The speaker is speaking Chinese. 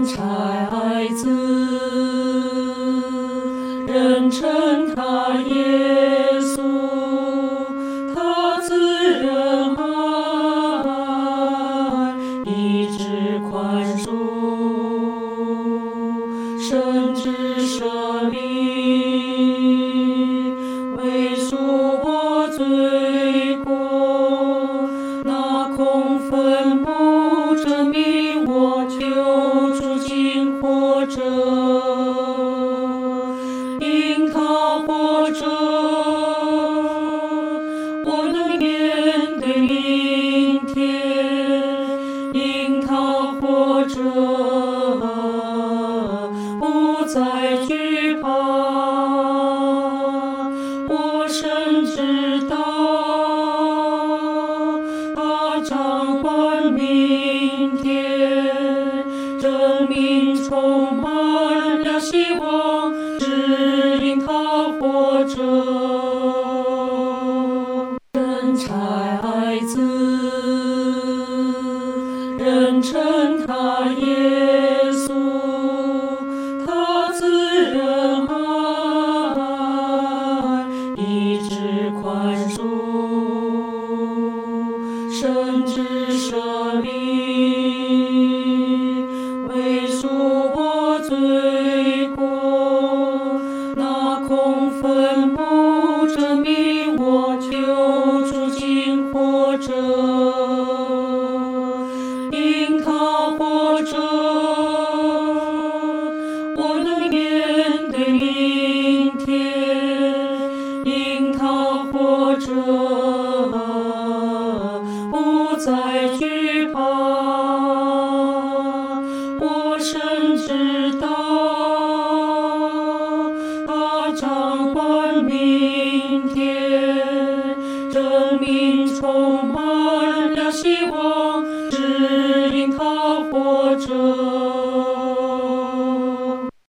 真才子，人称他耶稣，他自仁爱，医治宽恕，深知赦命，为赎我罪过，那空坟墓证明我救主今活着，因他活着，我能面对明天，因他活着，不再惧怕，我深知道，他掌管明天，生命充满了希望，只因他活着。真才子，人称他耶稣，他自仁爱，医治宽恕，深知赦命，为赎我罪过，那空坟墓证明我救主今活着，因他活着，我能面对明天，因他活着，不再惧